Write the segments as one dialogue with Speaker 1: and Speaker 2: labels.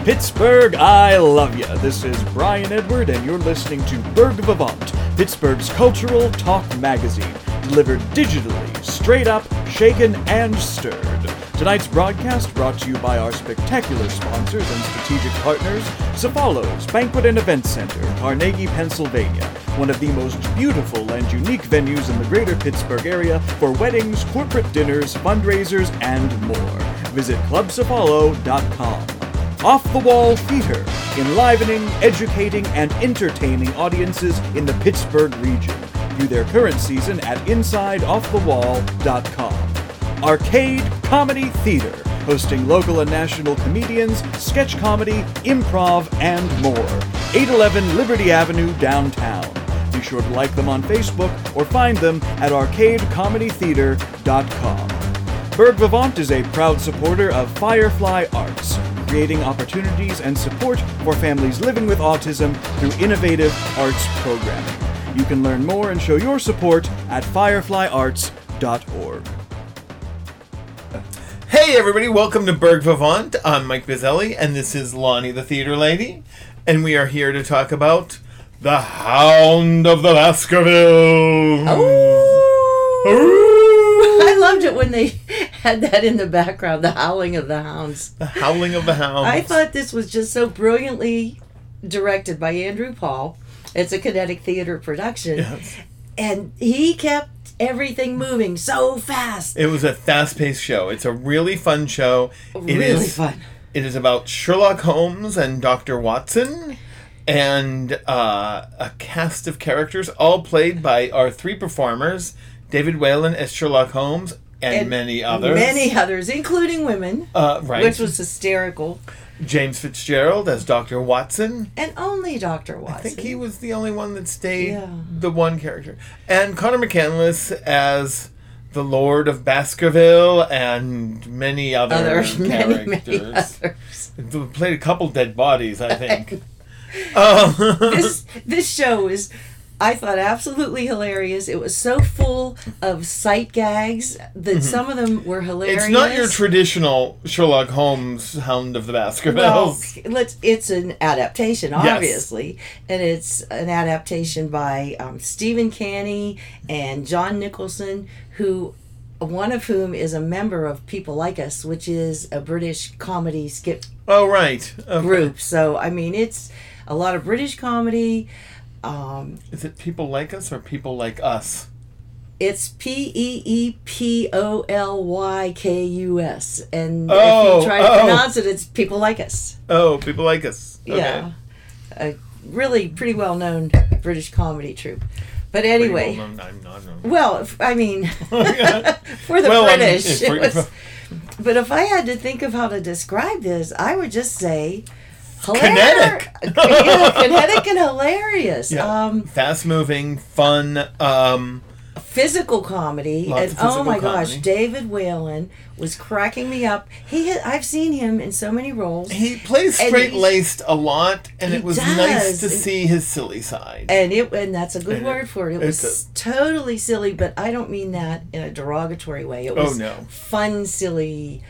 Speaker 1: Pittsburgh, I love ya. This is Brian Edward, and you're listening to Berg Vivant, Pittsburgh's cultural talk magazine, delivered digitally, straight up, shaken, and stirred. Tonight's broadcast brought to you by our spectacular sponsors and strategic partners, Cefalos Banquet and Event Center, Carnegie, Pennsylvania, one of the most beautiful and unique venues in the greater Pittsburgh area for weddings, corporate dinners, fundraisers, and more. Visit clubcefalo.com. Off the Wall Theater, enlivening, educating, and entertaining audiences in the Pittsburgh region. View their current season at InsideOffTheWall.com. Arcade Comedy Theater, hosting local and national comedians, sketch comedy, improv, and more. 811 Liberty Avenue, downtown. Be sure to like them on Facebook or find them at arcadecomedytheater.com. Berg Vivant is a proud supporter of Firefly Arts, creating opportunities and support for families living with autism through innovative arts programming. You can learn more and show your support at fireflyarts.org.
Speaker 2: Hey everybody, welcome to Berg Vivant. I'm Mike Bizzelli, and this is Lonnie the Theater Lady, and we are here to talk about The Hound of the Baskerville.
Speaker 3: I loved it when they had that in the background, the howling of the hounds.
Speaker 2: The howling of the hounds.
Speaker 3: I thought this was just so brilliantly directed by Andrew Paul. It's a Kinetic Theater production.
Speaker 2: Yes.
Speaker 3: And he kept everything moving so fast.
Speaker 2: It was a fast-paced show. It's a really fun show.
Speaker 3: Really fun.
Speaker 2: It is about Sherlock Holmes and Dr. Watson, and a cast of characters, all played by our three performers, David Whalen as Sherlock Holmes, and many others.
Speaker 3: Many others, including women,
Speaker 2: right.
Speaker 3: which was hysterical.
Speaker 2: James Fitzgerald as Dr. Watson.
Speaker 3: And only Dr. Watson.
Speaker 2: I think he was the only one that stayed
Speaker 3: Yeah.
Speaker 2: the one character. And Connor McCandless as the Lord of Baskerville and many other characters.
Speaker 3: Many others.
Speaker 2: Played a couple dead bodies, I think.
Speaker 3: This show is, I thought, absolutely hilarious. It was so full of sight gags that some of them were hilarious.
Speaker 2: It's not your traditional Sherlock Holmes Hound of the Baskervilles.
Speaker 3: Well, it's an adaptation, obviously. Yes. And it's an adaptation by Stephen Canny and John Nicholson, one of whom is a member of People Like Us, which is a British comedy skit group. So, I mean, it's a lot of British comedy.
Speaker 2: Is it People Like Us or People Like Us?
Speaker 3: It's PeePolYkus, and if you try to pronounce it, it's People Like Us.
Speaker 2: Oh, People Like Us. Okay.
Speaker 3: Yeah, a really pretty well known British comedy troupe. But anyway,
Speaker 2: I'm not known.
Speaker 3: Well, I mean, for the British, but if I had to think of how to describe this, I would just say.
Speaker 2: Kinetic.
Speaker 3: Kinetic and hilarious.
Speaker 2: Yeah. Fast-moving, fun.
Speaker 3: Physical comedy. And oh my gosh, David Whalen was cracking me up. I've seen him in so many roles.
Speaker 2: He plays straight-laced a lot, and it was nice to see his silly side.
Speaker 3: And that's a good word for it. It was totally silly, but I don't mean that in a derogatory way. It was fun, silly,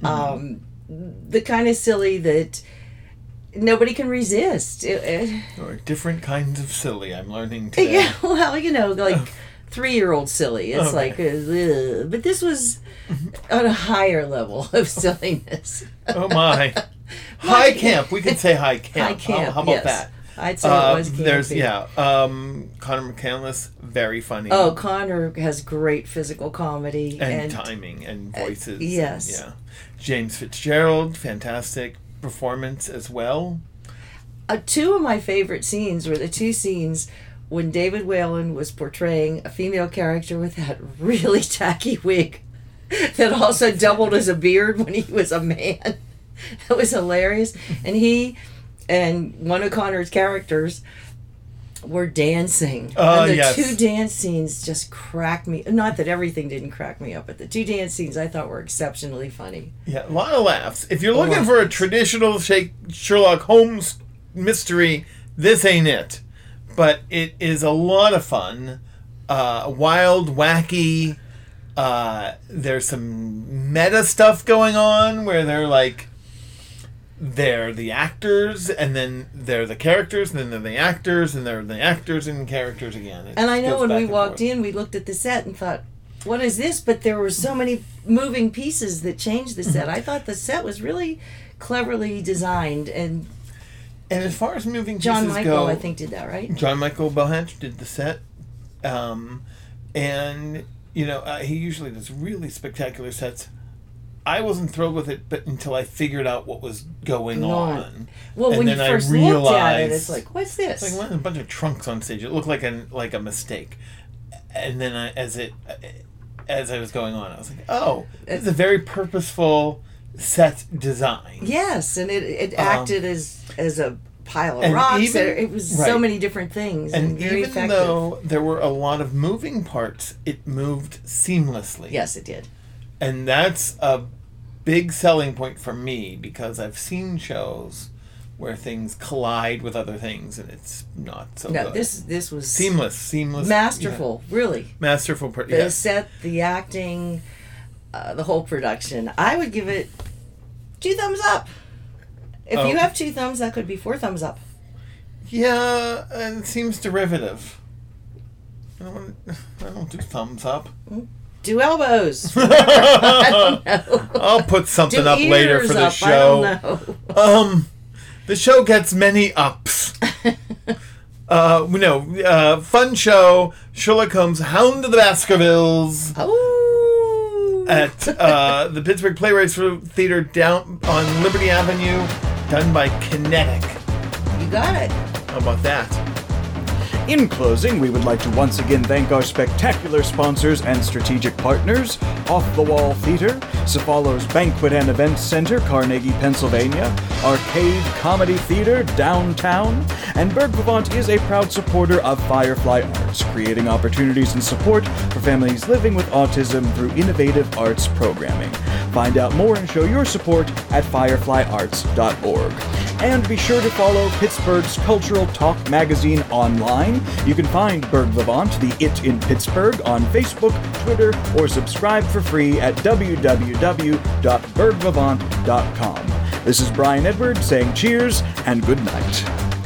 Speaker 3: the kind of silly that nobody can resist.
Speaker 2: Or different kinds of silly, I'm learning today.
Speaker 3: Yeah, well, like 3-year-old silly. It's like, but this was on a higher level of silliness.
Speaker 2: Oh my. High camp. We could say high camp.
Speaker 3: High camp,
Speaker 2: How about that?
Speaker 3: I'd say it was campy.
Speaker 2: Connor McCandless, very funny.
Speaker 3: Oh, Connor has great physical comedy.
Speaker 2: And timing and voices.
Speaker 3: Yes.
Speaker 2: Yeah. James Fitzgerald, fantastic performance as well.
Speaker 3: Two of my favorite scenes were the two scenes when David Whalen was portraying a female character with that really tacky wig that also doubled as a beard when he was a man. That was hilarious. And he and one of Connor's characters were dancing. And the two dance scenes just cracked me. Not that everything didn't crack me up, but the two dance scenes I thought were exceptionally funny.
Speaker 2: Yeah, a lot of laughs. If you're looking for a traditional Sherlock Holmes mystery, this ain't it. But it is a lot of fun. Wild, wacky. There's some meta stuff going on where they're like they're the actors, and then they're the characters, and then they're the actors, and they're the actors and characters again.
Speaker 3: And I know when we walked in, we looked at the set and thought, what is this? But there were so many moving pieces that changed the set. I thought the set was really cleverly designed. And
Speaker 2: as far as moving pieces
Speaker 3: John Michael,
Speaker 2: go,
Speaker 3: I think, did that, right?
Speaker 2: John Michael Bohanch did the set. And, he usually does really spectacular sets. I wasn't thrilled with it, but until I figured out what was going on.
Speaker 3: Well,
Speaker 2: and
Speaker 3: when you
Speaker 2: then
Speaker 3: first
Speaker 2: I
Speaker 3: looked at it, it's like, what's this?
Speaker 2: It's like a bunch of trunks on stage. It looked like a mistake. And then as I was going on, I was like, oh, it's a very purposeful set design.
Speaker 3: Yes, and it acted as a pile of rocks. It was so many different things. And very
Speaker 2: even
Speaker 3: effective.
Speaker 2: though there were a lot of moving parts, it moved seamlessly.
Speaker 3: Yes, it did.
Speaker 2: And that's a big selling point for me, because I've seen shows where things collide with other things and it's not so good.
Speaker 3: This was
Speaker 2: seamless,
Speaker 3: masterful, really.
Speaker 2: Masterful.
Speaker 3: The set, the acting, the whole production. I would give it 2 thumbs up. If you have 2 thumbs, that could be 4 thumbs up.
Speaker 2: Yeah, and it seems derivative. I don't do thumbs up.
Speaker 3: Do elbows. I don't know.
Speaker 2: I'll put something up later for the
Speaker 3: up.
Speaker 2: show.
Speaker 3: I don't know.
Speaker 2: The show gets many ups. Fun show. Sherlock Holmes, Hound of the Baskervilles.
Speaker 3: Oh.
Speaker 2: At the Pittsburgh Playwrights Theater down on Liberty Avenue, done by Kinetic.
Speaker 3: You got it.
Speaker 2: How about that?
Speaker 1: In closing, we would like to once again thank our spectacular sponsors and strategic partners, Off the Wall Theater, Cephalo's Banquet and Events Center, Carnegie, Pennsylvania, Arcade Comedy Theater, downtown, and Berg Vivant is a proud supporter of Firefly Arts, creating opportunities and support for families living with autism through innovative arts programming. Find out more and show your support at fireflyarts.org. And be sure to follow Pittsburgh's Cultural Talk magazine online. You can find Berg Vivant, the It in Pittsburgh, on Facebook, Twitter, or subscribe for free at www.bergvivant.com. This is Brian Edward saying cheers and good night.